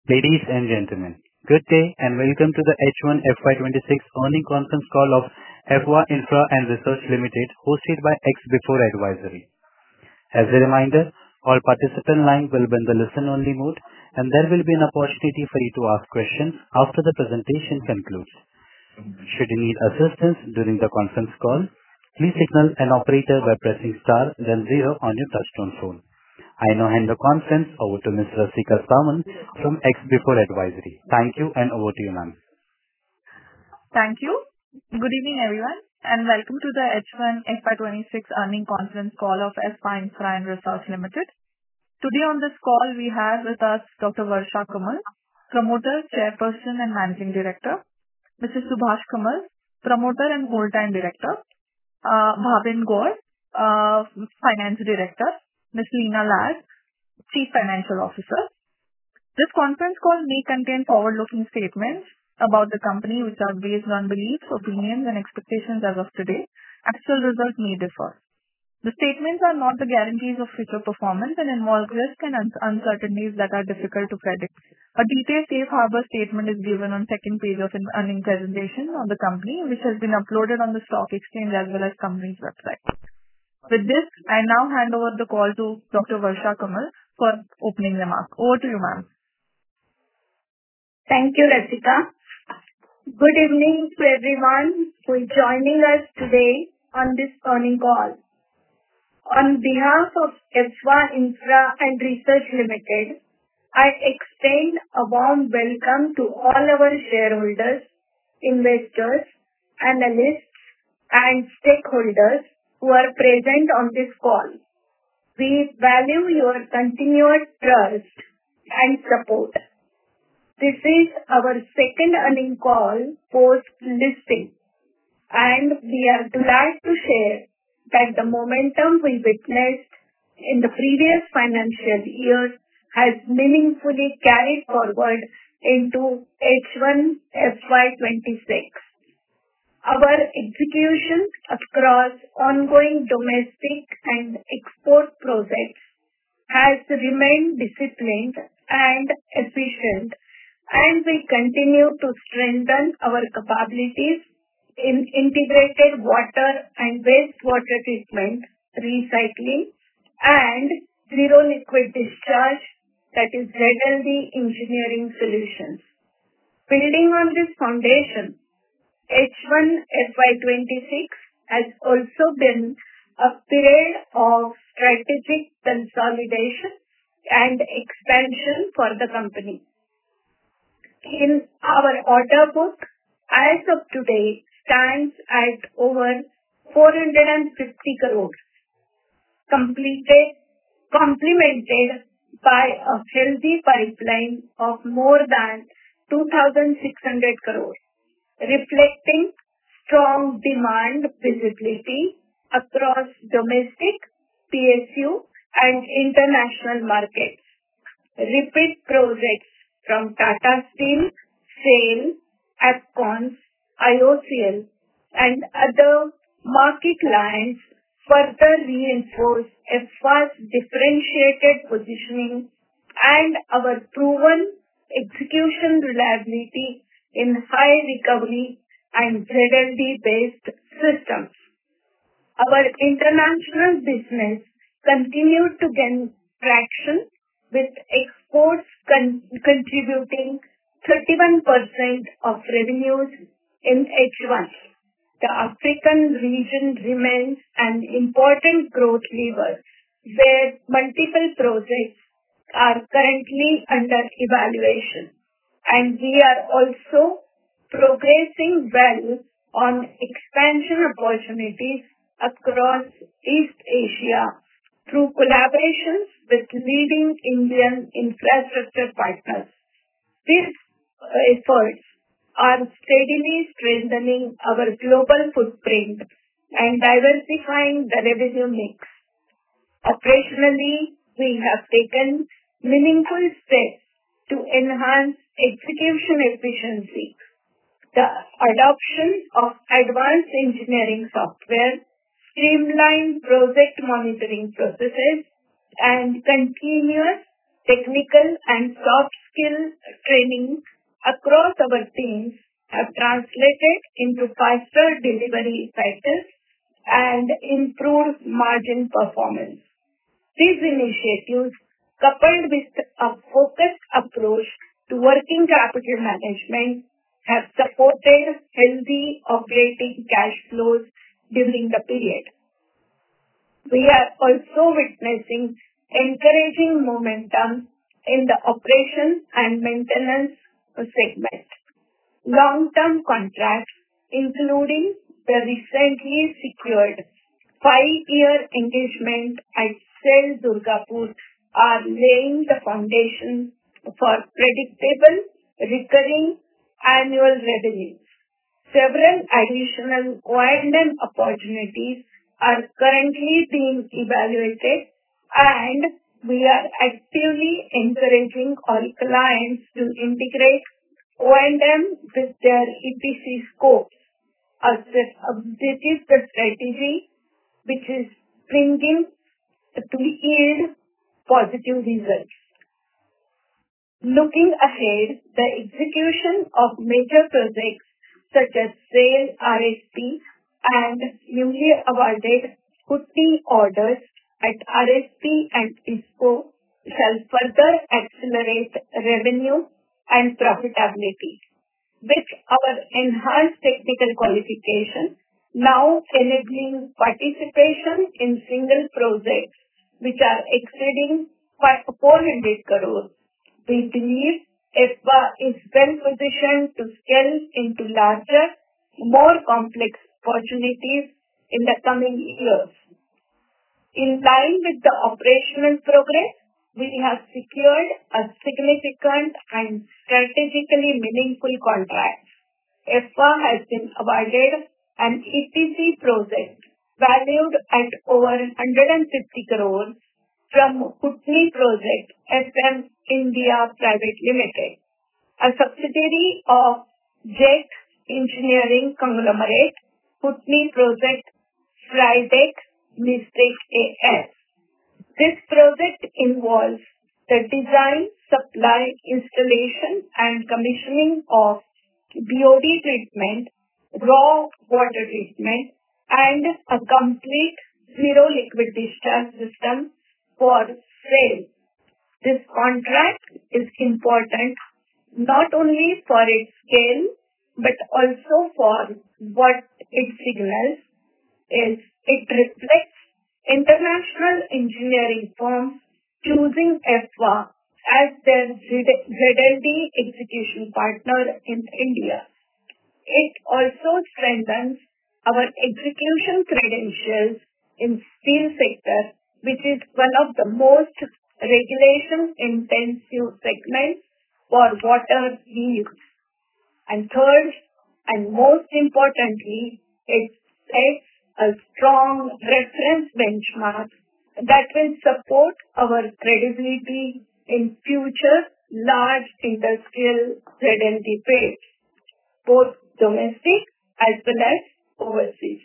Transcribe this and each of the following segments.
Ladies and gentlemen, good day and welcome to the H1 FY26 earnings conference call of FY Infra and Research Limited, hosted by X-Before Advisory. As a reminder, all participant lines will be in the listen-only mode, and there will be an opportunity for you to ask questions after the presentation concludes. Should you need assistance during the conference call, please signal an operator by pressing star then zero on your touchtone phone. I now hand the conference over to Ms. Rasika Samant from X-Before Advisory. Thank you, and over to you, ma'am. Thank you. Good evening, everyone, and welcome to the H1 FY26 earnings conference call of FY Infra and Research Limited. Today on this call, we have with us Dr. Varsha Kamal, Promoter, Chairperson and Managing Director, Mr. Subhash Kamal, Promoter and Whole-Time Director, Bhavin Gaur, Finance Director, Ms. Leena Ladd, Chief Financial Officer. This conference call may contain forward-looking statements about the company which are based on beliefs, opinions, and expectations as of today. Actual results may differ. The statements are not the guarantees of future performance and involve risks and uncertainties that are difficult to predict. A detailed safe harbor statement is given on second page of an earnings presentation of the company, which has been uploaded on the stock exchange as well as company's website. With this, I now hand over the call to Dr. Varsha Kamal for opening remarks. Over to you, ma'am. Thank you, Rasika. Good evening to everyone who is joining us today on this earnings call. On behalf of FY Infra and Research Limited, I extend a warm welcome to all our shareholders, investors, analysts, and stakeholders who are present on this call. We value your continued trust and support. This is our second earnings call post-listing, and we are glad to share that the momentum we witnessed in the previous financial year has meaningfully carried forward into H1 FY26. Our execution across ongoing domestic and export projects has remained disciplined and efficient, and we continue to strengthen our capabilities in integrated water and wastewater treatment, recycling, and zero liquid discharge, that is ZLD engineering solutions. Building on this foundation, H1 FY26 has also been a period of strategic consolidation and expansion for the company. In our order book, as of today, stands at over 450 crores, complemented by a healthy pipeline of more than 2,600 crores, reflecting strong demand visibility across domestic, PSU, and international markets. Repeat projects from Tata Steel, SAIL, Afcons, IOCL, and other market clients further reinforce FY's differentiated positioning and our proven execution reliability in high recovery and ZLD-based systems. Our international business continued to gain traction, with exports contributing 31% of revenues in H1. The African region remains an important growth lever, where multiple projects are currently under evaluation, and we are also progressing well on expansion opportunities across East Asia through collaborations with leading Indian infrastructure partners. These efforts are steadily strengthening our global footprint and diversifying the revenue mix. Operationally, we have taken meaningful steps to enhance execution efficiency. The adoption of advanced engineering software, streamlined project monitoring processes, and continuous technical and soft skill training across our teams have translated into faster delivery cycles and improved margin performance. These initiatives, coupled with a focused approach to working capital management, have supported healthy operating cash flows during the period. We are also witnessing encouraging momentum in the operations and maintenance segment. Long-term contracts, including the recently secured 5-year engagement at SAIL Durgapur, are laying the foundation for predictable, recurring annual revenues. Several additional O&M opportunities are currently being evaluated, and we are actively encouraging our clients to integrate O&M with their EPC scopes. This is the strategy which is bringing to yield positive results. Looking ahead, the execution of major projects such as SAIL RSP and newly awarded Kutni orders at RSP and ISPO shall further accelerate revenue and profitability. With our enhanced technical qualification now enabling participation in single projects which are exceeding 400 crores, we believe EFWA is well positioned to scale into larger, more complex opportunities in the coming years. In line with the operational progress, we have secured a significant and strategically meaningful contract. EFWA has been awarded an EPC project valued at over 150 crores from Kutni Project FM India Private Limited, a subsidiary of Jet Engineering Conglomerate, Kutni Project Frydeck Mistake AS. This project involves the design, supply, installation and commissioning of BOD treatment, raw water treatment and a complete zero liquid discharge system for SAIL. This contract is important not only for its scale but also for what it signals is it reflects international engineering firms choosing EFWA as their ZLD execution partner in India. It also strengthens our execution credentials in steel sector, which is one of the most regulation-intensive segments for water use. And third, and most importantly, it sets a strong reference benchmark that will support our credibility in future large industrial ZLD bids, both domestic as well as overseas.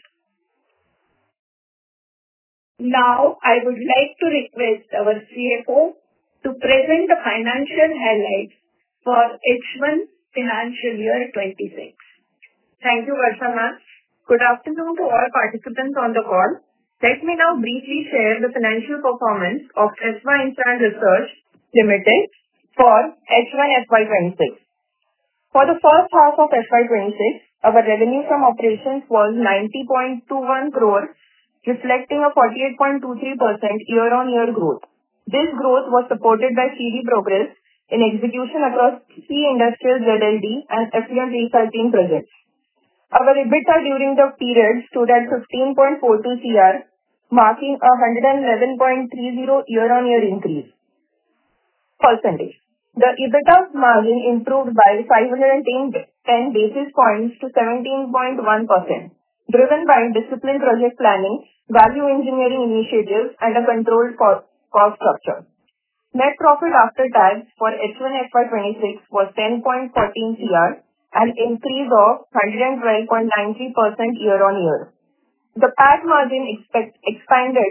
Now, I would like to request our CFO to present the financial highlights for H1 financial year 26. Thank you, Varsha ma'am. Good afternoon to all participants on the call. Let me now briefly share the financial performance of EFWA Infra and Research Limited for H1 FY26. For the first half of FY26, our revenue from operations was 90.21 crore, reflecting a 48.23% year-on-year growth. This growth was supported by steady progress in execution across key industrial ZLD and effluent recycling projects. Our EBITDA during the period stood at 15.42 crore, marking a 111.30 year-on-year increase. Percentage. The EBITDA margin improved by 510 basis points to 17.1%, driven by disciplined project planning, value engineering initiatives, and a controlled cost structure. Net profit after tax for H1 FY26 was 10.14 crore, an increase of 112.93% year-on-year. The PAT margin expanded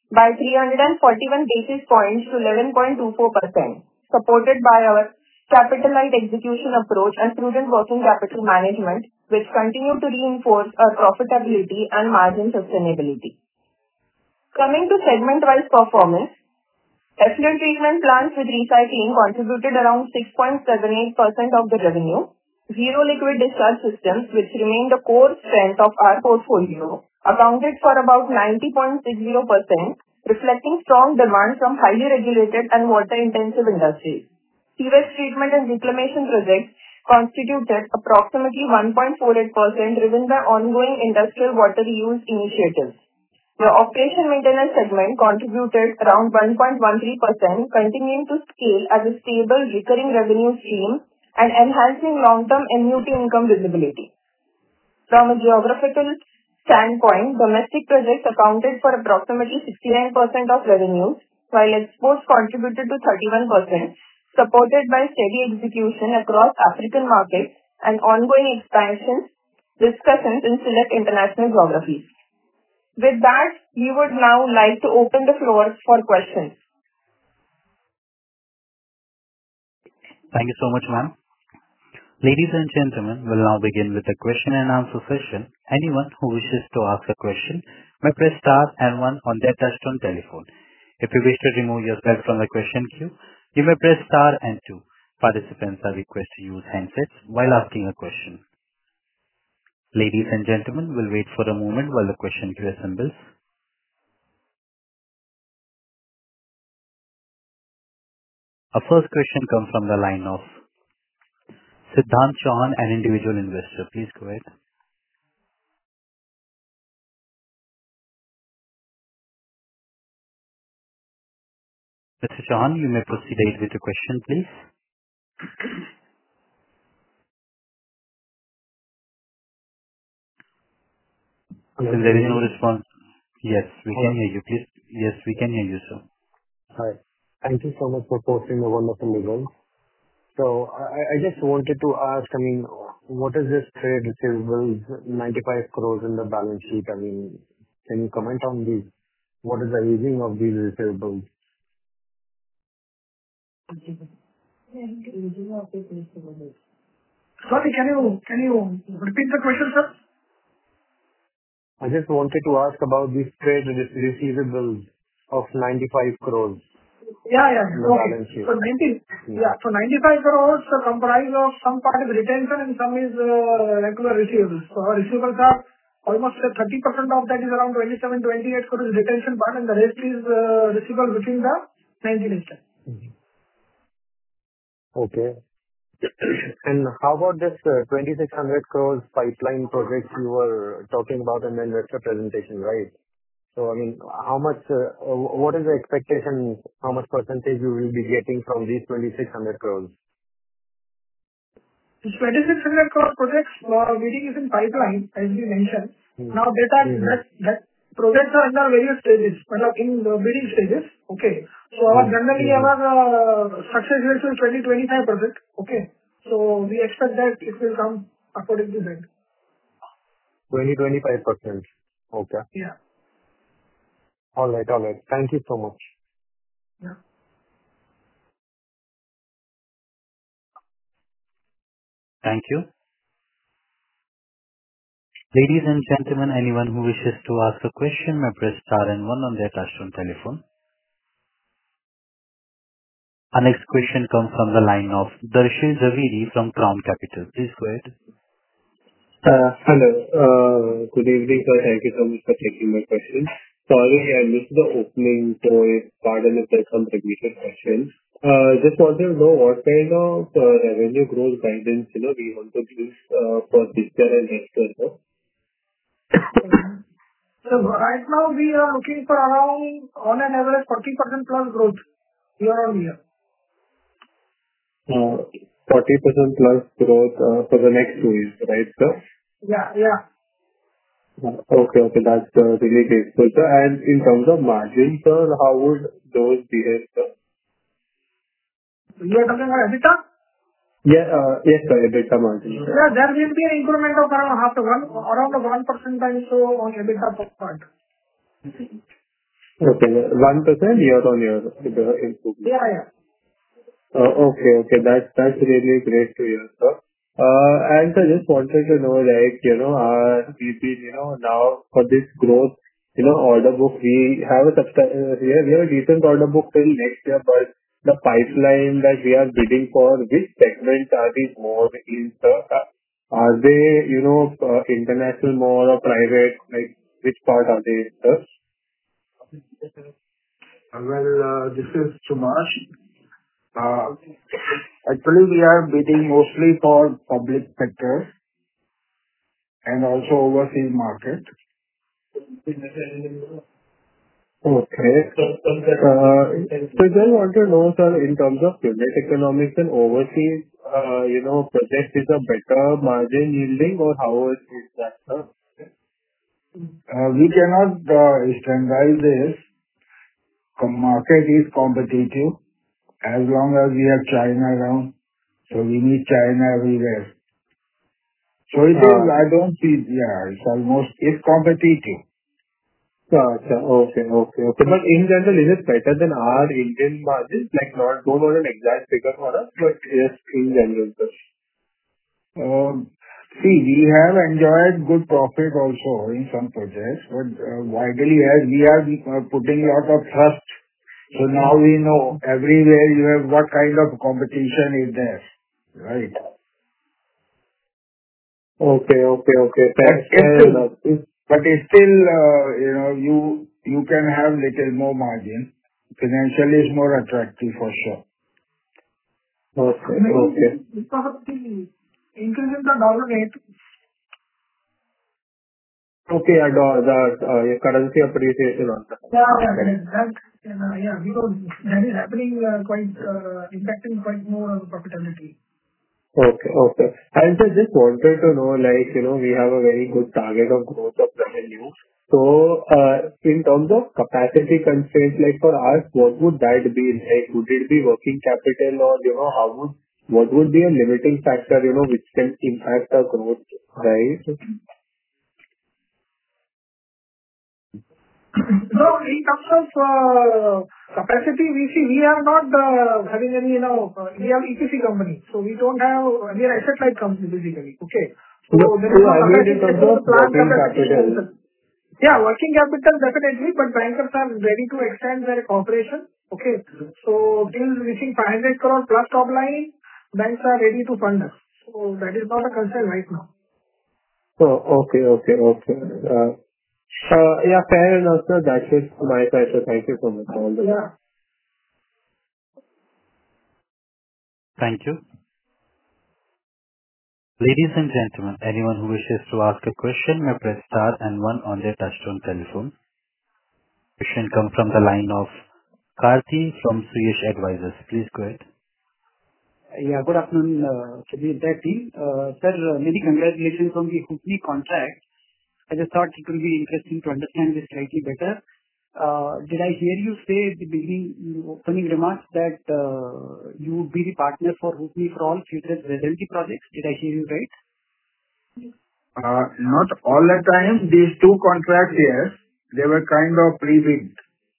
by 341 basis points to 11.24%, supported by our capital-light execution approach and prudent working capital management, which continue to reinforce our profitability and margin sustainability. Coming to segment-wise performance, effluent treatment plants with recycling contributed around 6.78% of the revenue. Zero liquid discharge systems, which remain the core strength of our portfolio, accounted for about 90.60%, reflecting strong demand from highly regulated and water-intensive industries. Sewage treatment and reclamation projects constituted approximately 1.48%, driven by ongoing industrial water reuse initiatives. The operation maintenance segment contributed around 1.13%, continuing to scale as a stable recurring revenue stream and enhancing long-term annuity income visibility. From a geographical standpoint, domestic projects accounted for approximately 69% of revenues, while exports contributed to 31%, supported by steady execution across African markets and ongoing discussions in select international geographies. With that, we would now like to open the floor for questions. Thank you so much, ma'am. Ladies and gentlemen, we'll now begin with the question and answer session. Anyone who wishes to ask a question may press star and one on their touchtone telephone. If you wish to remove yourself from the question queue, you may press star and two. Participants are requested to use handsets while asking a question. Ladies and gentlemen, we'll wait for a moment while the question queue assembles. Our first question comes from the line of Siddhant Chauhan, an individual investor. Please go ahead. Mr. Chauhan, you may proceed with the question, please. Since there is no response. Yes, we can hear you. Please. Yes, we can hear you, sir. Hi. Thank you so much for posting the wonderful results. So I just wanted to ask, what is this trade receivables, 95 crores in the balance sheet? Can you comment on these? What is the aging of these receivables? Sorry, can you repeat the question, sir? I just wanted to ask about these trade receivables of 95 crores. Yeah. In the balance sheet. So 95 crores comprise of some part is retention and some is regular receivables. So our receivables are almost 30% of that is around 27-28 crores retention part, and the rest is receivable within the 90 days. Okay. And how about this 2600 crores pipeline project you were talking about in the investor presentation, right? So, how much, what is the expectation, how much percentage you will be getting from these 2600 crores? This 2600 crore projects, bidding is in pipeline, as we mentioned. Now, that projects are under various stages, in the bidding stages. Okay. So, generally, our success rate is 20-25%. Okay. So, we expect that it will come according to that. 20-25%. Okay. Yeah. All right. Thank you so much. Yeah. Thank you. Ladies and gentlemen, anyone who wishes to ask a question may press star and one on their touchtone telephone. Our next question comes from the line of Darshil Zaveri from Crown Capital. Please go ahead. Hello. Good evening, sir. Thank you so much for taking my question. Sorry, I missed the opening, so pardon if there's some repeated questions. Just wanted to know what kind of revenue growth guidance we want to give for this year and next year, sir. So right now we are looking for around, on an average, 40% plus growth year-on-year. 40% plus growth for the next 2 years, right, sir? Yeah. Okay. That's really grateful, sir. And in terms of margins, sir, how would those behave, sir? You are talking about EBITDA? Yes, sir, EBITDA margin. Yeah, there will be an increment of around 1% or so on EBITDA per part. Okay. 1% year-on-year improvement. Yeah. Okay. That's really great to hear, sir. And I just wanted to know, like, we've been, now for this growth, order book, we have a decent order book till next year, but the pipeline that we are bidding for, which segment are these more in, sir? Are they, international more or private? Like, which part are they, sir? Well, this is Subash. Actually, we are bidding mostly for public sector and also overseas market. Okay. Just want to know, sir, in terms of unit economics and overseas, projects is a better margin yielding or how is that, sir? We cannot standardize this. Market is competitive as long as we have China around. So we need China everywhere. So it is, I don't see, it's competitive. Gotcha. Okay. But in general, is it better than our Indian margins? Like, don't want an exact figure for us, but just in general, sir. See, we have enjoyed good profit also in some projects, but widely as we are putting a lot of trust. So now we know everywhere you have what kind of competition is there, right? Okay. But it's still, you can have little more margin. Financially is more attractive for sure. Okay. Because of the increase in the dollar rate. Okay. The currency appreciation on that. Because that is happening impacting quite more on profitability. Okay. And I just wanted to know, like, we have a very good target of growth of revenue. So, in terms of capacity constraints, like for us, what would that be? Like, would it be working capital or, what would be a limiting factor, which can impact our growth, right? No, in terms of capacity, we are not having any, we are EPC company, so we don't have, we are asset-light company basically. Okay. So there is no in terms of working capital. Yeah, working capital definitely, but bankers are ready to extend their cooperation. Okay. So till reaching 500 crore plus top line, banks are ready to fund us. So that is not a concern right now. Okay. Yeah, fair enough, sir. That's it from my side. So thank you so much. Yeah. Thank you. Ladies and gentlemen, anyone who wishes to ask a question may press star and one on their touchtone telephone. Question comes from the line of Karthi from Suyash Advisors. Please go ahead. Yeah, good afternoon to the entire team. Sir, many congratulations on the Hupni contract. I just thought it will be interesting to understand this slightly better. Did I hear you say at the beginning, opening remarks that you would be the partner for Hupni for all future residency projects? Did I hear you right? Not all the time. These two contracts, yes, they were kind of pre-bid.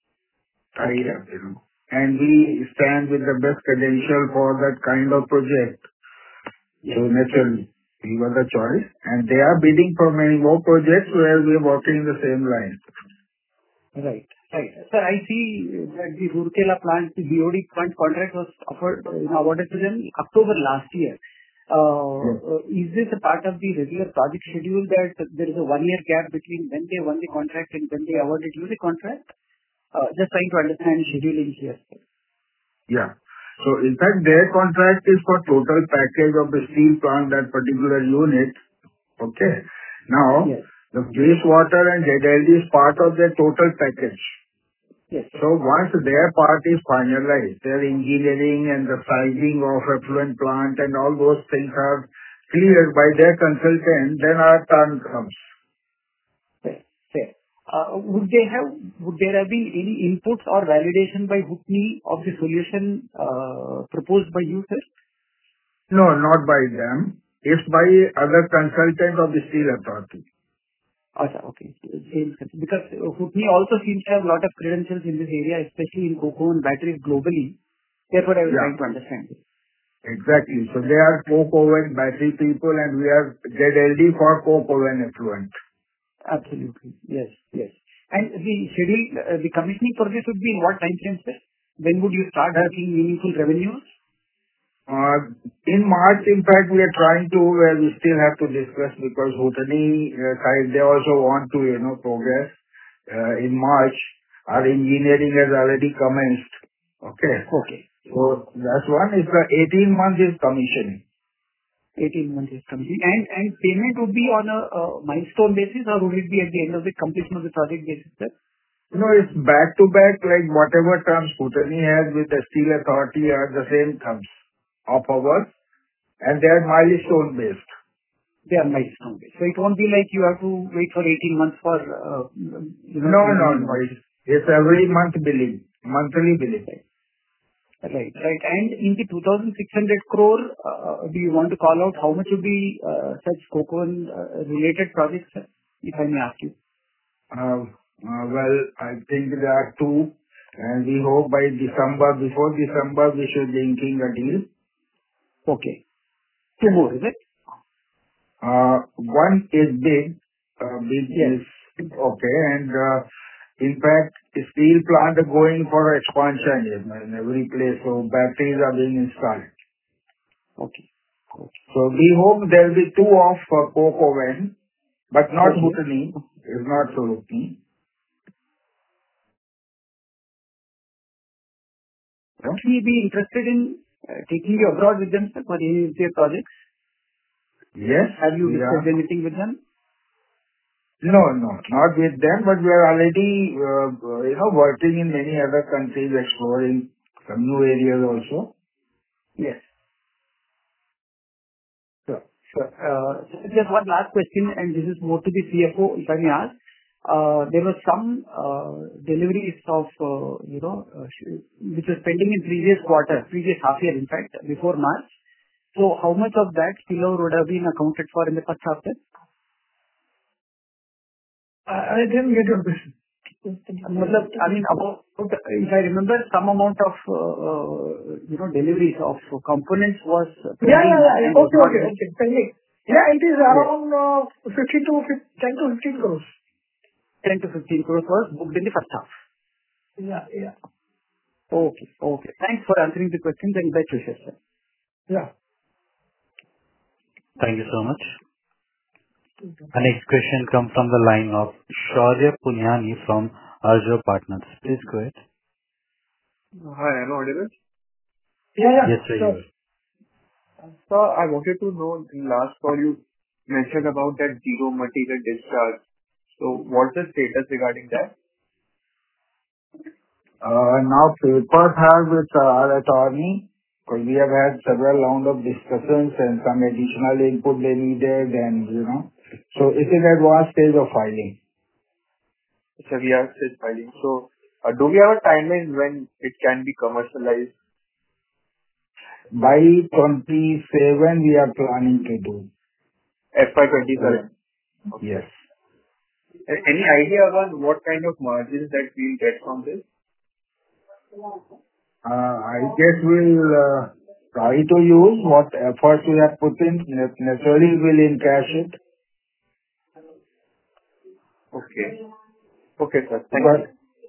And we stand with the best credential for that kind of project. So naturally, we were the choice. And they are bidding for many more projects where we are working in the same line. Right. Sir, I see that the Rourkela plant, the BOD plant contract was awarded to them October last year. Is this a part of the regular project schedule that there is a 1-year gap between when they won the contract and when they awarded you the contract? Just trying to understand scheduling here. Yeah. So in fact, their contract is for total package of the steel plant, that particular unit. Okay. Now, the wastewater and ZLD is part of their total package. Yes. So once their part is finalized, their engineering and the sizing of effluent plant and all those things are cleared by their consultant, then our turn comes. Fair. Would there have been any inputs or validation by Hupni of the solution proposed by you, sir? No, not by them. It's by other consultant of the Steel Authority. Okay. Same concept. Because Hutni also seems to have a lot of credentials in this area, especially in cocoa and batteries globally. Therefore, I was trying to understand this. Exactly. So they are coke oven battery people, and we are ZLD for coke oven effluent. Absolutely. Yes. And the schedule, the commissioning for this would be in what time frame, sir? When would you start having meaningful revenues? In March, in fact, we are trying to, where we still have to discuss because Hutni side, they also want to, progress. In March, our engineering has already commenced. Okay. Okay. So that's one is the 18 months is commissioning. 18 months is commissioning. And payment would be on a milestone basis, or would it be at the end of the completion of the project basis, sir? It's back to back, like whatever terms Hutni has with the Steel Authority are the same terms of ours, and they are milestone based. They are milestone based. So it won't be like you have to wait for 18 months for, No. It's every month billing, monthly billing. Right. And in the 2,600 crore, do you want to call out how much would be such cocoa related projects, sir, if I may ask you? Well, I think there are two, and we hope by before December, we should be inking a deal. Okay. Two more, is it? One is big. Is okay, and in fact, the steel plant are going for expansion in every place, so batteries are being installed. Okay. So we hope there will be two of coke oven, but not Hutni. It's not so Hutni. Would we be interested in taking you abroad with them, sir, for any of their projects? Yes. Have you discussed anything with them? No, not with them, but we are already, working in many other countries, exploring some new areas also. Yes. Sure. Just one last question, and this is more to the CFO, if I may ask. There were some deliveries of, which was pending in previous half year, in fact, before March. So how much of that spillover would have been accounted for in the first half year? I didn't get your question. About, if I remember, some amount of, deliveries of components was pending. Yeah. Okay. Pending. Yeah, it is around 10 to 15 crores. 10 to 15 crores was booked in the first half. Yeah. Okay. Thanks for answering the questions and best wishes, sir. Yeah. Thank you so much. Our next question comes from the line of Shaurya Punyani from Arjo Partners. Please go ahead. Hi, am I audible? Yeah. Yes, sir. Sure. So I wanted to know, in last call you mentioned about that zero material discharge. So what's the status regarding that? Now papers are with our attorney, because we have had several rounds of discussions and some additional input they needed, and so it's in advanced stage of filing. So we are still filing. So do we have a timeline when it can be commercialized? By 27 we are planning to do. FY 27? Yes. Any idea about what kind of margins that we'll get from this? I guess we'll try to use what efforts we have put in. Naturally, we'll encash it. Okay, sir. Thank you.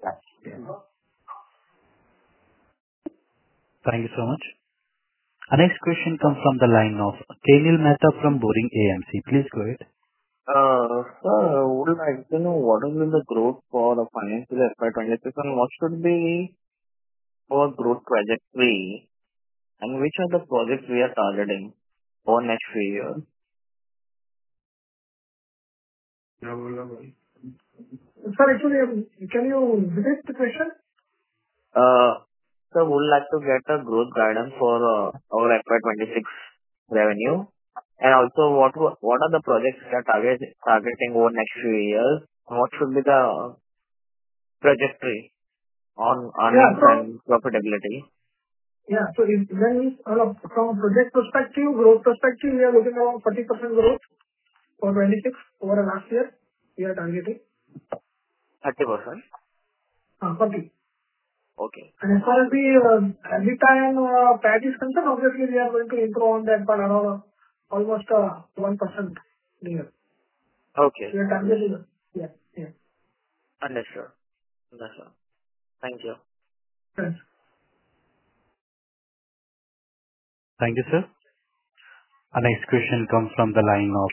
Thank you so much. Our next question comes from the line of Kenil Mehta from Boring AMC. Please go ahead. Sir, I would like to know what has been the growth for the financial year FY 26 and what should be our growth trajectory and which are the projects we are targeting for next few years? Sir, actually, can you repeat the question? Sir, would like to get a growth guidance for our FY 26 revenue. And also, what are the projects we are targeting over next few years? What should be the trajectory on earnings and profitability? Yeah. So from a project perspective, growth perspective, we are looking around 40% growth for 26 over the last year. we are targeting. 30%? 40. Okay. And as far as the EBITDA and PAT is concerned, obviously we are going to improve on that by around almost 1% year. Okay. We are targeting. Yeah. Understood. Thank you. Thanks. Thank you, sir. Our next question comes from the line of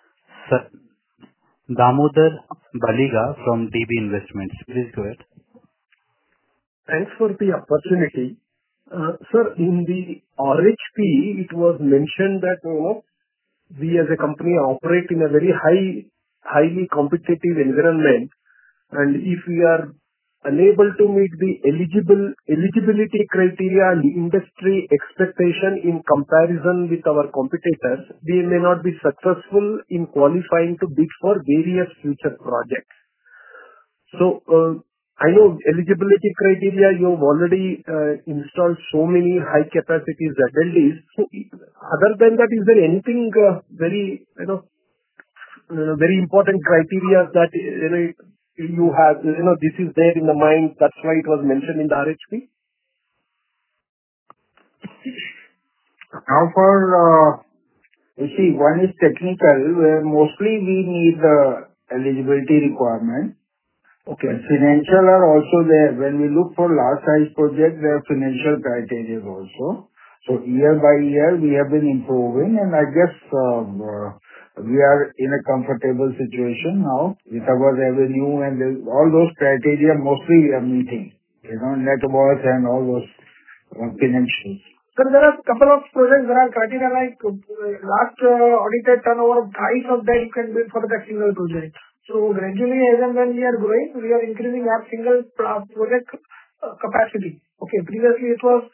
Damodar Baliga from DB Investments. Please go ahead. Thanks for the opportunity. Sir, in the RHP, it was mentioned that we as a company operate in a very highly competitive environment, and if we are unable to meet the eligibility criteria and industry expectation in comparison with our competitors, we may not be successful in qualifying to bid for various future projects. So, I know eligibility criteria, you've already installed so many high capacity ZLDs. So, other than that, is there anything very important criteria that you have, this is there in the mind, that's why it was mentioned in the RHP? Now you see, one is technical, where mostly we need the eligibility requirement. Okay. Financial are also there. When we look for large size projects, there are financial criteria also. So year by year, we have been improving, and I guess we are in a comfortable situation now with our revenue and all those criteria mostly we are meeting. Net worth and all those financials. Sir, there are a couple of projects, there are criteria like last audited turnover, price of that you can bid for the single project. So gradually, as and when we are growing, we are increasing our single project capacity. Okay, previously it was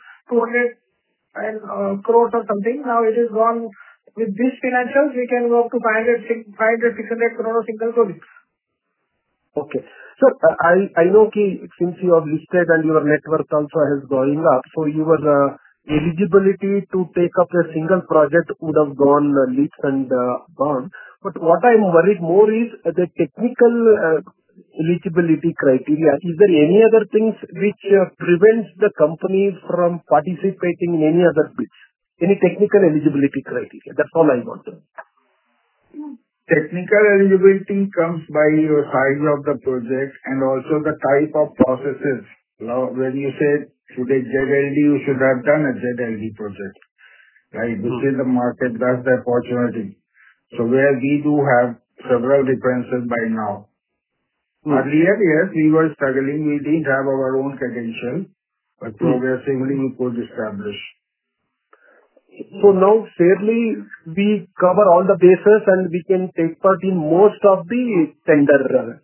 200 crores or something. Now it is gone. With these financials, we can go up to 500, 600 crores single project. Okay. So I know since you have listed and your net worth also has going up, so your eligibility to take up a single project would have gone leaps and bounds. But what I'm worried more is the technical eligibility criteria. Is there any other things which prevents the company from participating in any other bids? Any technical eligibility criteria? That's all I want to know. Technical eligibility comes by your size of the project and also the type of processes. Now, when you say today ZLD, you should have done a ZLD project, right? This is the market, that's the opportunity. So where we do have several references by now. Earlier, yes, we were struggling. We didn't have our own credential, but progressively we could establish. So now fairly we cover all the bases and we can take part in most of the tenders.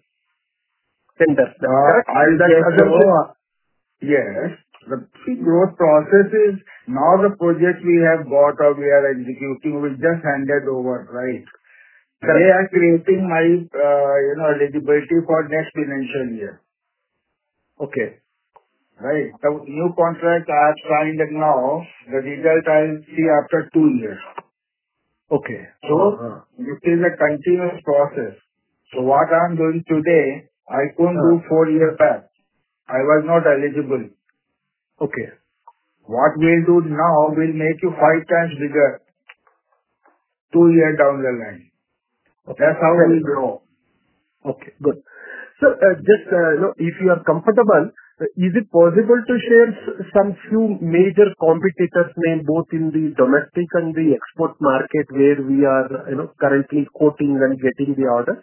Yes. The growth process is now the project we have got or we are executing, we just handed over, right? They are creating my eligibility for next financial year. Okay. Right. The new contract I have signed now, the result I will see after 2 years. Okay. So this is a continuous process. So what I am doing today, I couldn't do 4 years back. I was not eligible. Okay. What we'll do now will make you 5 times bigger 2 years down the line. Okay. That's how we grow. Okay, good. So just if you are comfortable, is it possible to share some few major competitors' name both in the domestic and the export market where we are currently quoting and getting the orders?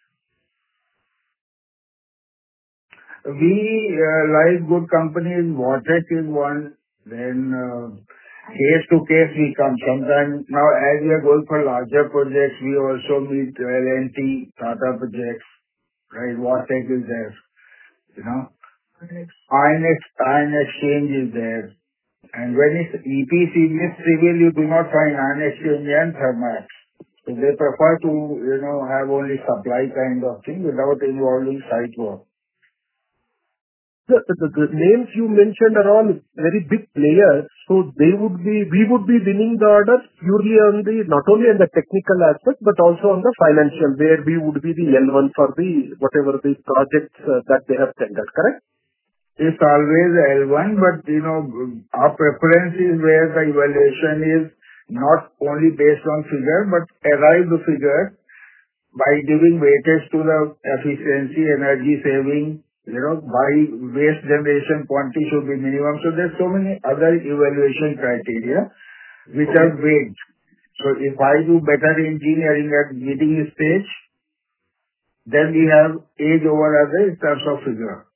We like good companies. Watec is one. Then case to case we come. Sometimes now as we are going for larger projects, we also meet L&T, Tata Projects, right? Watec is there. Iron Exchange is there. And when it's EPC, civil, you do not find Iron Exchange and Thermax. So they prefer to, have only supply kind of thing without involving site work. The names you mentioned are all very big players, so we would be winning the orders purely on not only on the technical aspect, but also on the financial, where we would be the L1 for whatever the projects that they have tendered, correct? It's always L1, but our preference is where the evaluation is not only based on figure, but arrive the figure by giving weightage to the efficiency, energy saving, by waste generation quantity should be minimum. So there's so many other evaluation criteria which are weighed. So if I do better engineering at bidding stage, then we have edge over other in terms of figure.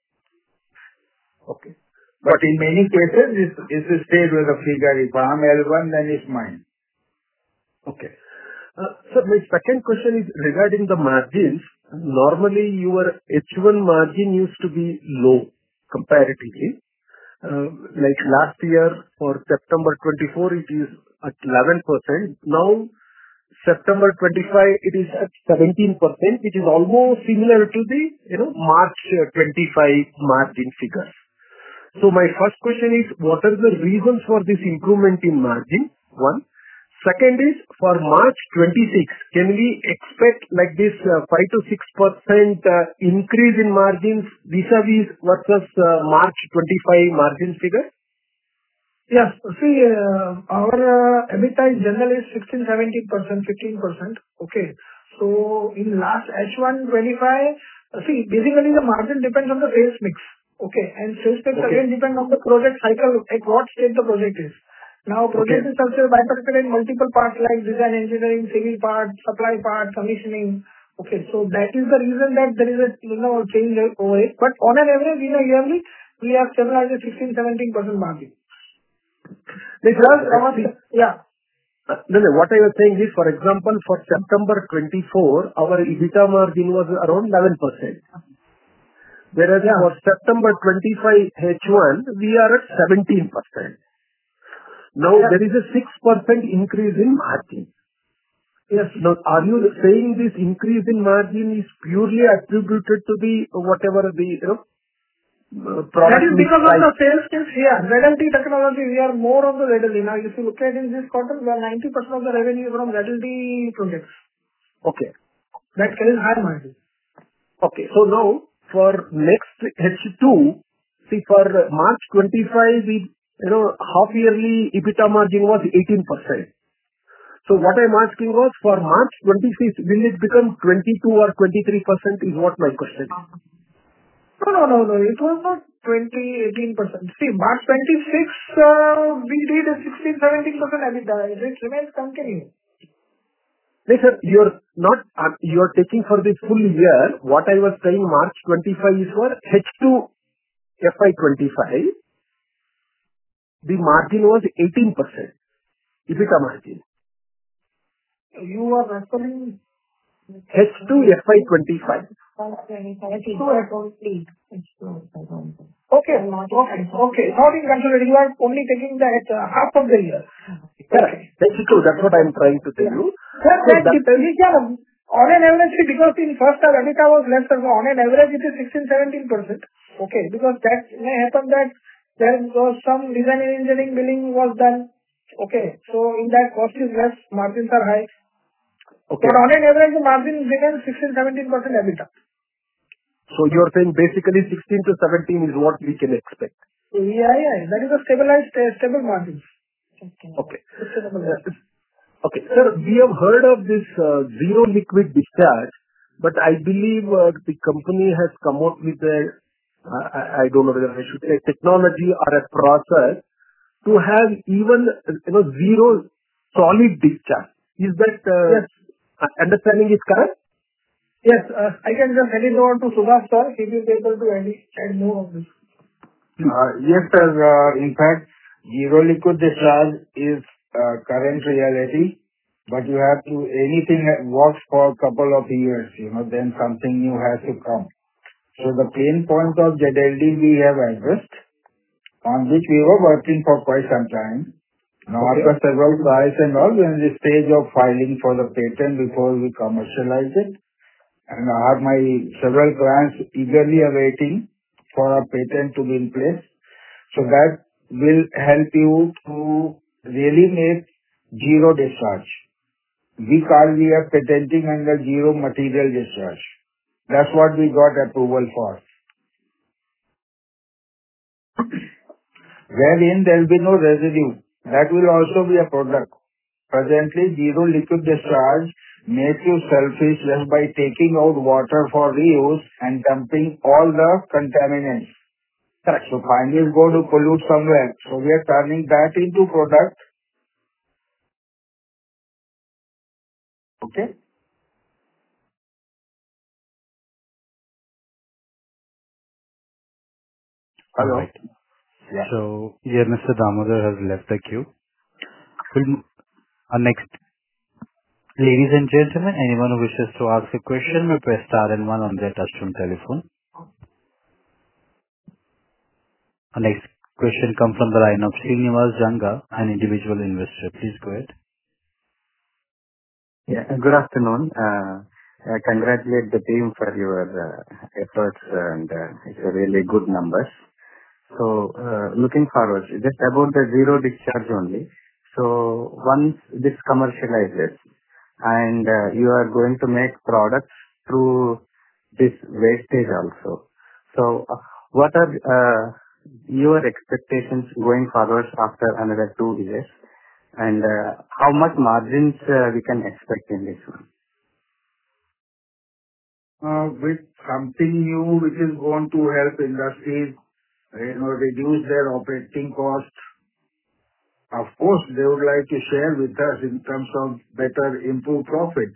Okay. But in many cases, it's a stage with a figure. If I'm L1, then it's mine. Okay. Sir, my second question is regarding the margins. Normally, your H1 margin used to be low comparatively. Like last year for September 24, it is at 11%. Now, September 25, it is at 17%, which is almost similar to the March 25 margin figures. So my first question is, what are the reasons for this improvement in margin? One. Second is, for March 26, can we expect like this 5 to 6% increase in margins vis-a-vis versus March 25 margin figure? Yes. See, our EBITDA is generally 16, 17%, 15%. Okay. So in last H1 25, see, basically the margin depends on the sales mix. Okay. And sales mix again depends on the project cycle, at what stage the project is. Now, project is also bifurcated in multiple parts like design, engineering, civil part, supply part, commissioning. Okay, so that is the reason that there is a change over it. But on an average, yearly, we have stabilized at 16, 17% margin. Yeah. No, what I was saying is, for example, for September 24, our EBITDA margin was around 11%. Whereas for September 25 H1, we are at 17%. Now, there is a 6% increase in margin. Yes. Now, are you saying this increase in margin is purely attributed to whatever the product? That is because of the sales mix here. ZLT technology, we are more of the ZLT. Now, if you look at in this quarter, we are 90% of the revenue from ZLT projects. Okay. That carries high margin. Okay. So now, for next H2, see, for March 25, half yearly EBITDA margin was 18%. So what I'm asking was, for March 26, will it become 22 or 23% is what my question is. No. It was not 18%. See, March 26, we did a 16, 17% EBITDA. It remains continuous. No, sir, you're taking for the full year. What I was saying, March 25 is for H2 FY 25. The margin was 18%. EBITDA margin. You are referring H2 FY 25. Okay. Not in consideration. You are only taking that half of the year. Correct. H2, that's what I'm trying to tell you. On an average, because in first half EBITDA was less, so on an average it is 16-17%. Okay, because that may happen that there was some design and engineering billing was done. Okay, so in that cost is less, margins are high. Okay. But on an average, the margin remains 16-17% EBITDA. So you're saying basically 16 to 17 is what we can expect. Yeah. That is a stable margins. Okay. Okay. Sir, we have heard of this zero liquid discharge, but I believe the company has come out with I don't know whether I should say technology or a process to have even zero solid discharge. Is that understanding is correct? Yes. I can just hand it over to Subhash sir. He will be able to add more on this. Yes, sir. In fact, zero liquid discharge is current reality, but you have to, anything that works for a couple of years, then something new has to come. So the pain point of ZLD we have addressed, on which we were working for quite some time. Now, after several tries and all, we are in the stage of filing for the patent before we commercialize it. And I have my several clients eagerly awaiting for a patent to be in place. So that will help you to really make zero discharge. We are patenting under zero material discharge. That's what we got approval for. Wherein there will be no residue. That will also be a product. Presently, zero liquid discharge makes you selfish just by taking out water for reuse and dumping all the contaminants. Correct. So finally it's going to pollute somewhere. So we are turning that into product. Okay. All Hello. right. Yeah. So here Mr. Damodar has left the queue. Next, ladies and gentlemen, anyone who wishes to ask a question may press star and one on their touchtone telephone. Our next question comes from the line of Srinivas Janga, an individual investor. Please go ahead. Yeah. Good afternoon. I congratulate the team for your efforts, and it's a really good numbers. So, looking forward, just about the zero discharge only. So once this commercializes and you are going to make products through this wastage also. So, what are your expectations going forward after another 2 years? And how much margins we can expect in this one? With something new which is going to help industries, reduce their operating costs. Of course, they would like to share with us in terms of better improved profit.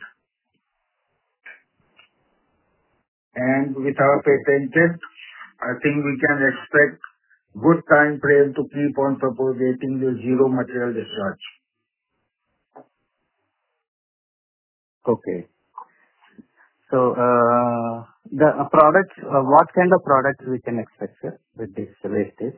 And with our patented, I think we can expect good time frame to keep on propagating the zero material discharge. Okay. So, the products, what kind of products we can expect, sir, with this wastage?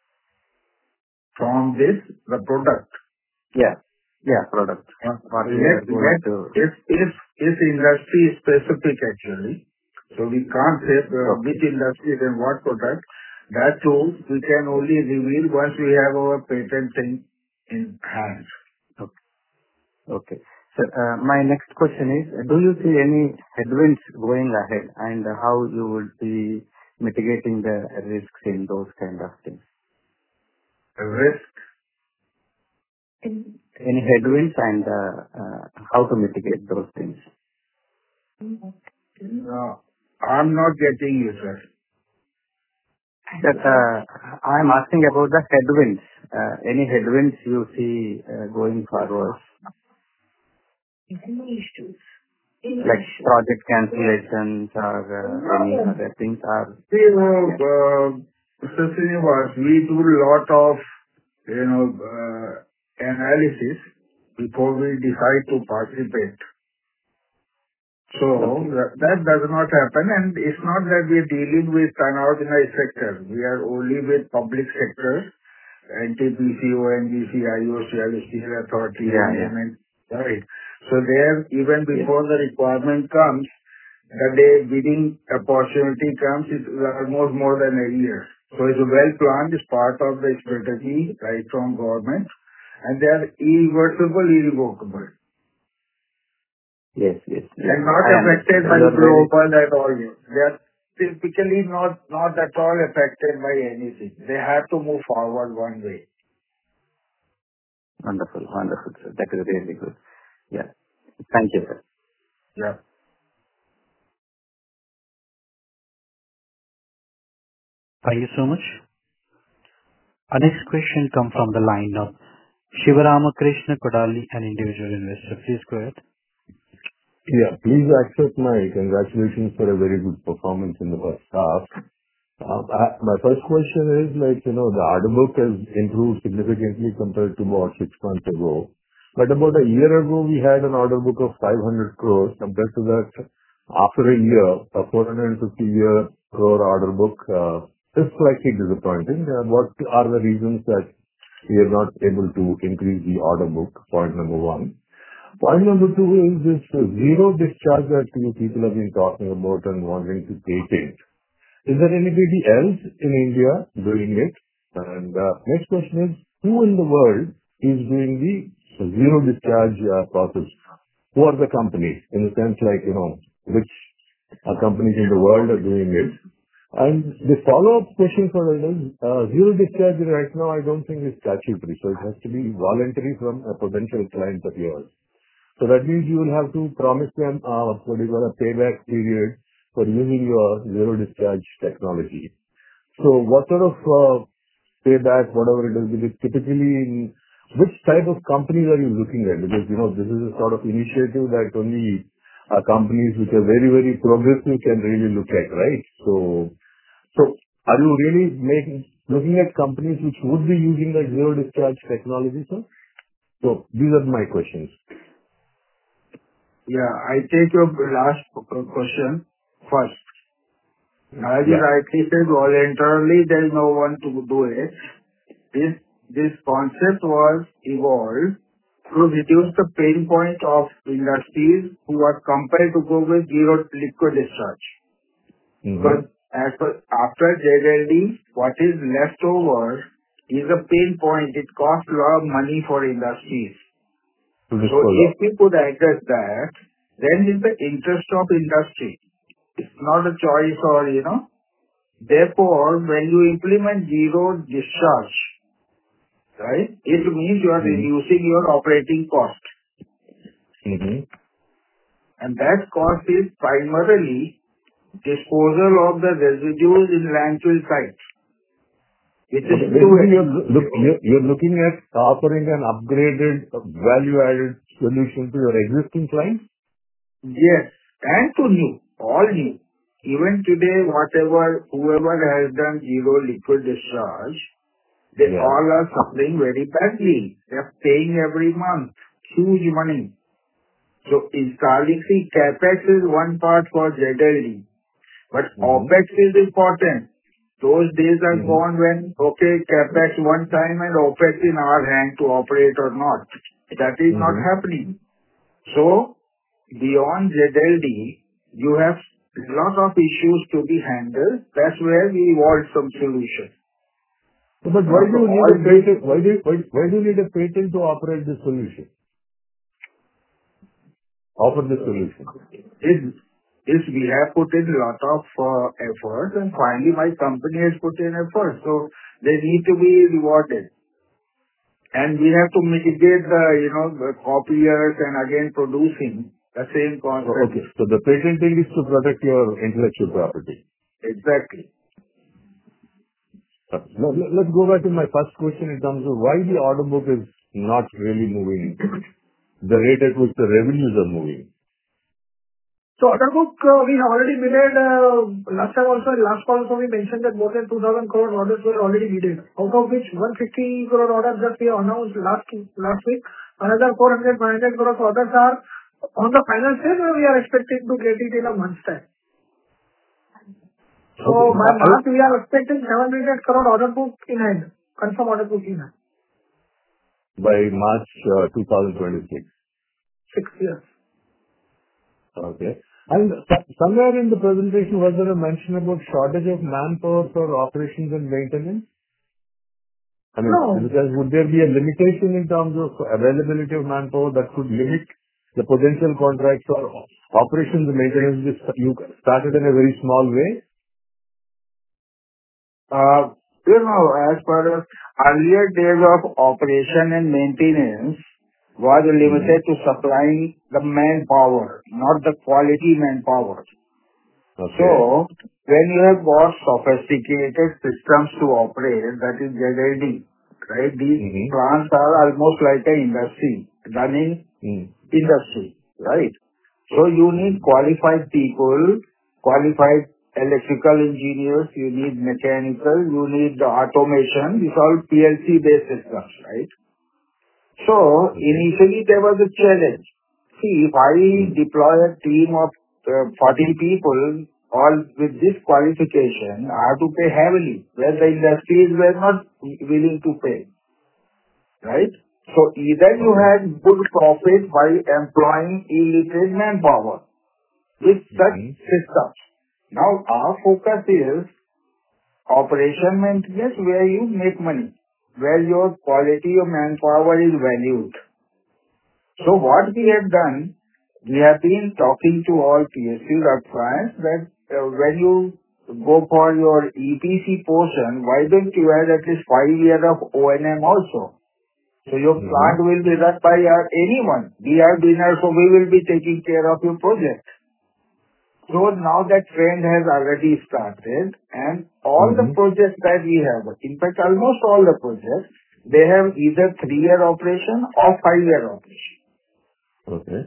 From this, the product. Yeah. Yeah, product. What we are going to... It's industry specific actually. So we can't say which industry and what product. That too, we can only reveal once we have our patent thing in hand. Okay. So, my next question is, do you see any headwinds going ahead, and how you would be mitigating the risks in those kind of things? Risk? Any headwinds and how to mitigate those things? No, I'm not getting you, sir. I'm asking about the headwinds. Any headwinds you see going forward? Like project cancellations or any other things are... Mr. Srinivas, we do a lot of, analysis before we decide to participate. So that does not happen, and it's not that we are dealing with unorganized sector. We are only with public sector, NTPC, ONGC, IOCL, Steel Authority, right? So there, even before the requirement comes, the day bidding opportunity comes, it's almost more than a year. So it's well planned, it's part of the strategy right from government, and they are irreversible, irrevocable. Yes. They are not affected by global at all. They are typically not at all affected by anything. They have to move forward one way. Wonderful, sir. That is really good. Yeah. Thank you, sir. Yeah. Thank you so much. Our next question comes from the line of Shivaramakrishna Kodali, an individual investor. Please go ahead. Yeah, please accept my congratulations for a very good performance in the first half. My first question is the order book has improved significantly compared to about 6 months ago. But about a year ago, we had an order book of 500 crores. Compared to that, after a year, a 450 crore order book is slightly disappointing. What are the reasons that we are not able to increase the order book? Point number one. Point number two is this zero discharge that you people have been talking about and wanting to patent. Is there anybody else in India doing it? And next question is, who in the world is doing the zero discharge process? Who are the companies? In the sense like, which companies in the world are doing it? And the follow-up question for it is, zero discharge right now I don't think is statutory, so it has to be voluntary from a potential client of yours. So that means you will have to promise them what you call a payback period for using your zero discharge technology. So what sort of payback, whatever it is, because typically in which type of companies are you looking at? Because, this is a sort of initiative that only companies which are very, very progressive can really look at, right? So are you really looking at companies which would be using the zero discharge technology, sir? So these are my questions. Yeah, I take your last question first. As you rightly said, voluntarily there is no one to do it. This concept was evolved to reduce the pain point of industries who are compelled to go with zero liquid discharge. Because after ZLD, what is left over is a pain point. It costs a lot of money for industries. So if we could address that, then it's the interest of industry. It's not a choice or, Therefore, when you implement zero discharge, right, it means you are reducing your operating cost. And that cost is primarily disposal of the residues in landfill sites. Basically, you're looking at offering an upgraded, value-added solution to your existing clients? Yes, and to new, all new. Even today, whoever has done zero liquid discharge, they all are suffering very badly. They are paying every month huge money. So installing CapEx is one part for ZLD, but OpEx is important. Those days are gone when, CapEx one time and OpEx in our hand to operate or not. That is not happening. So, beyond ZLD, you have a lot of issues to be handled. That's where we want some solution. But why do you need a patent? Why do you need a patent to operate this solution? Offer the solution. We have put in a lot of effort, and finally my company has put in effort. So they need to be rewarded. And we have to mitigate the copiers and again producing the same concept. Okay. So the patenting is to protect your intellectual property. Exactly. Now, let's go back to my first question in terms of why the order book is not really moving, the rate at which the revenues are moving. So order book, we have already bid. Last call also we mentioned that more than 2,000 crore orders were already bid, out of which 150 crore orders that we announced last week. Another 400-500 crore orders are on the final stage, and we are expecting to get it in a month's time. So by March, we are expecting 700 crore order book in hand, confirm order book in hand. By March 2026. 6 years. Okay. And somewhere in the presentation, was there a mention about shortage of manpower for operations and maintenance? I mean, because would there be a limitation in terms of availability of manpower that could limit the potential contracts for operations and maintenance? You started in a very small way? As per the earlier days of operation and maintenance, was limited to supplying the manpower, not the quality manpower. Okay. So, when you have got sophisticated systems to operate, that is ZLD, right? These plants are almost like an industry, running industry, right? So, you need qualified people, qualified electrical engineers, you need mechanical, you need the automation. These are all PLC-based systems, right? So, initially there was a challenge. See, if I deploy a team of 40 people, all with this qualification, I have to pay heavily, where the industries were not willing to pay. Right? So, either you had good profit by employing illiterate manpower with such systems. Now, our focus is operation maintenance where you make money, where your quality of manpower is valued. So what we have done, we have been talking to all PSUs, our clients, that when you go for your EPC portion, why don't you add at least 5 years of O&M also? So your plant will be run by anyone. We are winners, so we will be taking care of your project. So now that trend has already started, and all the projects that we have, in fact, almost all the projects, they have either 3-year operation or 5-year operation. Okay.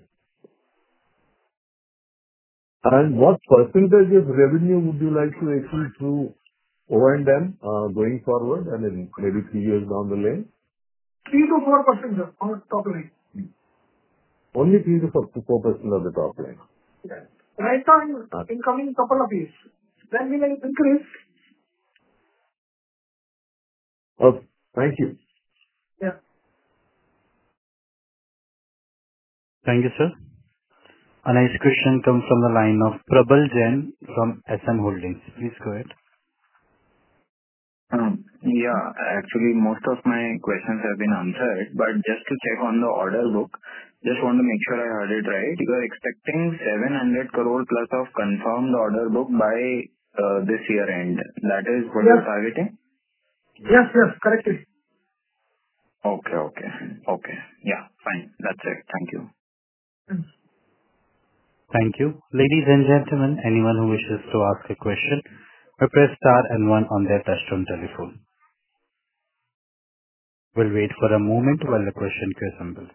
And what percentage of revenue would you like to achieve through O&M going forward, and in maybe 3 years down the lane? 3 to 4% on top line. Only 3 to 4% of the top line. Yeah. Right now, in coming couple of years, then we will increase. Okay. Thank you. Yeah. Thank you, sir. Our next question comes from the line of Prabal Jain from SM Holdings. Please go ahead. Yeah, actually, most of my questions have been answered, but just to check on the order book, just want to make sure I heard it right. You are expecting 700 crore plus of confirmed order book by this year end. That is what you're targeting? Yes, correctly. Okay. Yeah, fine. That's it. Thank you. Thank you. Ladies and gentlemen, anyone who wishes to ask a question, press star and 1 on their touchtone telephone. We'll wait for a moment while the question queue assembles.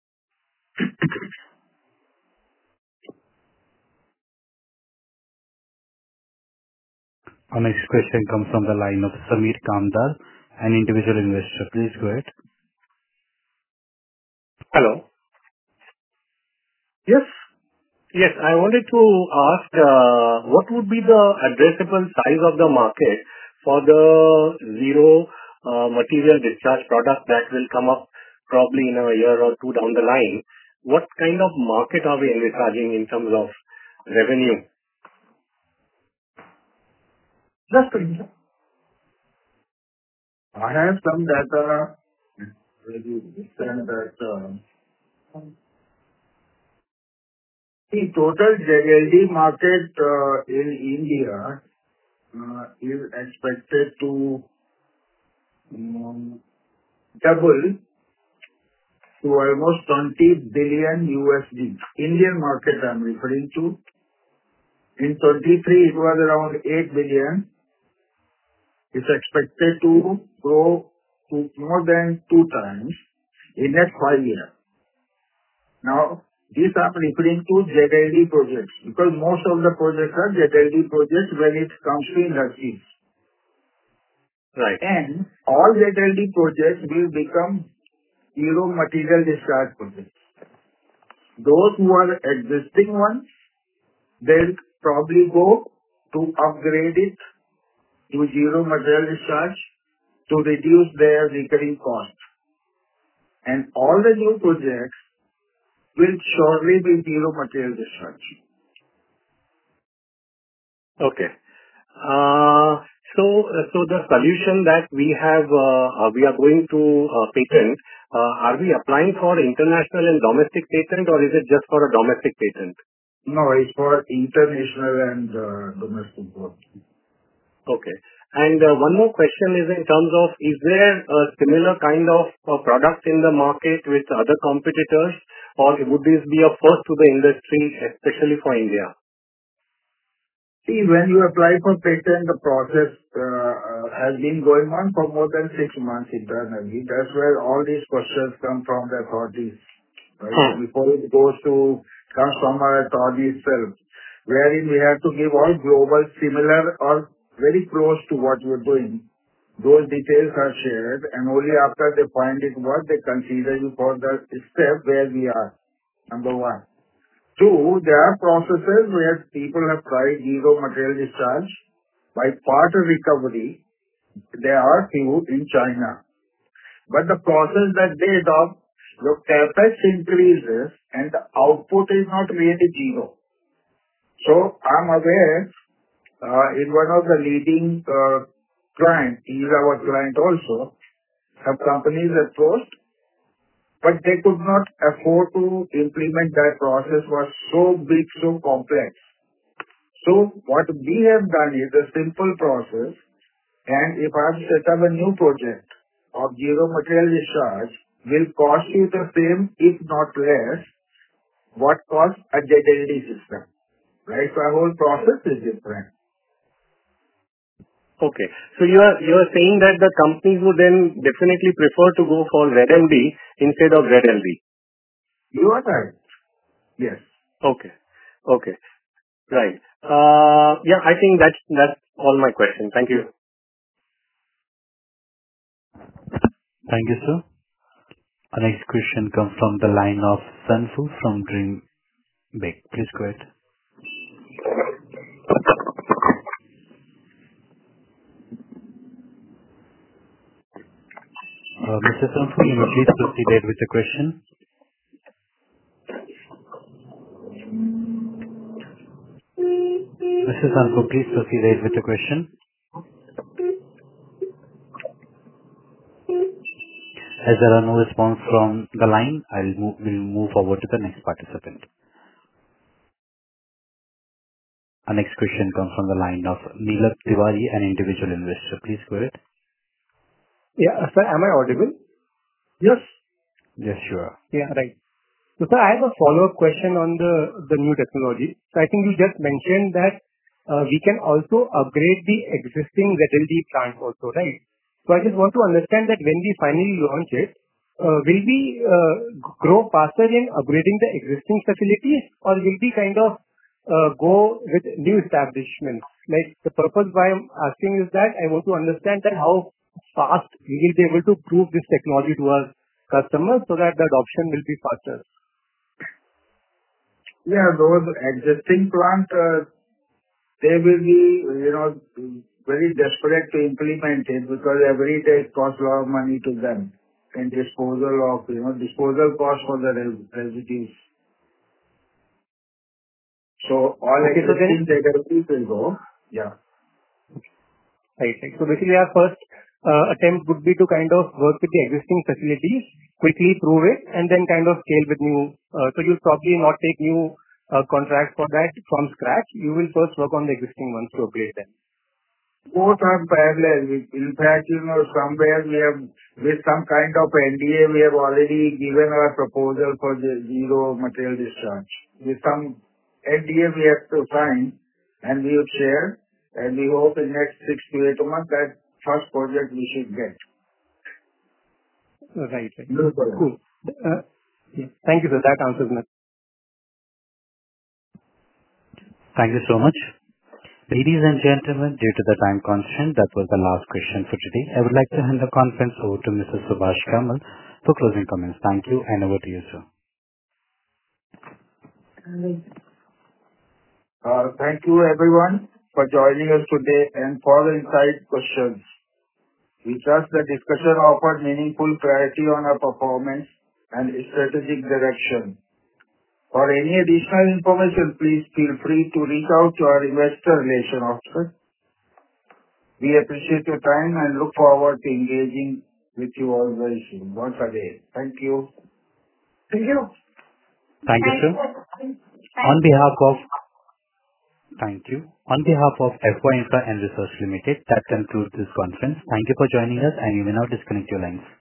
Our next question comes from the line of Samir Kamdar, an individual investor. Please go ahead. Hello. Yes. Yes, I wanted to ask, what would be the addressable size of the market for the zero material discharge product that will come up probably in a year or two down the line? What kind of market are we envisaging in terms of revenue? Just a minute. I have some data where you understand that the total JLD market in India is expected to double to almost $20 billion USD. Indian market I'm referring to. In 23 it was around 8 billion. It's expected to grow to more than 2 times in next 5 years. Now, this I'm referring to ZLD projects, because most of the projects are ZLD projects when it comes to industries. Right. And all ZLD projects will become zero material discharge projects. Those who are existing ones, they'll probably go to upgrade it to zero material discharge to reduce their recurring costs. And all the new projects will surely be zero material discharge. Okay. So the solution that we have, we are going to patent, are we applying for international and domestic patent, or is it just for a domestic patent? No, it's for international and domestic both. Okay. And one more question is in terms of, is there a similar kind of product in the market with other competitors, or would this be a first to the industry, especially for India? See, when you apply for patent, the process has been going on for more than 6 months internally. That's where all these questions come from the authorities. Right? Before it comes from our authority itself, wherein we have to give all global similar or very close to what we're doing. Those details are shared, and only after they find it what they consider you for the step where we are. Number 1. 2, there are processes where people have tried zero material discharge by part recovery. There are few in China. But the process that they adopt, the capex increases and the output is not really zero. So I'm aware in one of the leading client, he is our client also, some companies approached, but they could not afford to implement. That process was so big, so complex. So what we have done is a simple process, and if I have set up a new project of zero material discharge, will cost you the same, if not less, what costs a ZLD system, right? So our whole process is different. Okay. So you are saying that the companies would then definitely prefer to go for ZMD instead of ZLD. You are right. Yes. Okay. Okay. Right. Yeah, I think that's all my questions. Thank you. Thank you, sir. Our next question comes from the line of Sanfu from Dream Big. Please go ahead. Mr. Sanfu, you may please proceed with the question. Mr. Sanfu, please proceed with the question. As there are no response from the line, we'll move forward to the next participant. Our next question comes from the line of Neelab Tiwari, an individual investor. Please go ahead. Yeah, sir, am I audible? Yes. Yes, you are. Yeah, right. So, sir, I have a follow-up question on the new technology. So, I think you just mentioned that we can also upgrade the existing ZLD plants also, right? So, I just want to understand that when we finally launch it, will we grow faster in upgrading the existing facilities, or will we kind of go with new establishments? Like, the purpose why I'm asking is that I want to understand that how fast we will be able to prove this technology to our customers so that the adoption will be faster. Yeah, those existing plants, they will be, very desperate to implement it because every day it costs a lot of money to them, and disposal cost for the residues. So all existing ZLDs will go. Yeah. Right. So basically our first attempt would be to kind of work with the existing facilities, quickly prove it, and then kind of scale with new. So you'll probably not take new contracts for that from scratch. You will first work on the existing ones to upgrade them. Both are parallel. In fact, somewhere we have, with some kind of NDA, we have already given our proposal for the zero material discharge. With some NDA we have to sign, and we will share, and we hope in next 6 to 8 months that first project we should get. Right. Cool. Thank you, sir. That answers my. Thank you so much. Ladies and gentlemen, due to the time constraint, that was the last question for today. I would like to hand the conference over to Mr. Subhash Kamal for closing comments. Thank you, and over to you, sir. Thank you everyone for joining us today and for the insight questions. We trust the discussion offered meaningful clarity on our performance and strategic direction. For any additional information, please feel free to reach out to our investor relation officer. We appreciate your time and look forward to engaging with you all very soon. Once again, thank you. Thank you. Thank you, sir. Thank you. On behalf of FY Infra and Research Limited, that concludes this conference. Thank you for joining us, and you may now disconnect your lines.